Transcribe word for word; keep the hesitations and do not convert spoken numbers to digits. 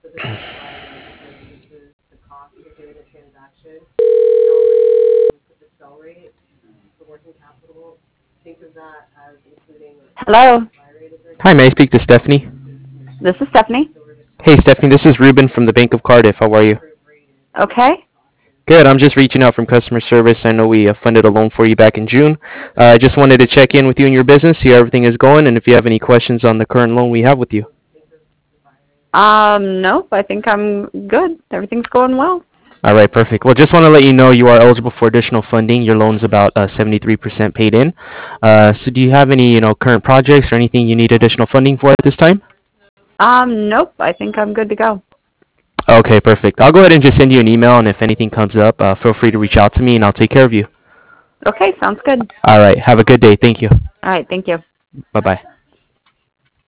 Hello, Hi, may I speak to Stephanie? this is Stephanie. Hey, Stephanie, this is Ruben from the Bank of Cardiff. How are you? Okay. Good. I'm just reaching out from customer service. I know we uh, funded a loan for you back in June. Uh, I just wanted to check in with you and your business, see how everything is going, and if you have any questions on the current loan we have with you. Um, nope, I think I'm good. Everything's going well. All right, perfect. Well, just want to let you know you are eligible for additional funding. Your loan's about uh, seventy-three percent paid in. Uh, so do you have any, you know, current projects or anything you need additional funding for at this time? Um, nope, I think I'm good to go. Okay, perfect. I'll go ahead and just send you an email, and if anything comes up, uh, feel free to reach out to me, and I'll take care of you. Okay, sounds good. All right. Have a good day. Thank you. All right, thank you. Bye-bye.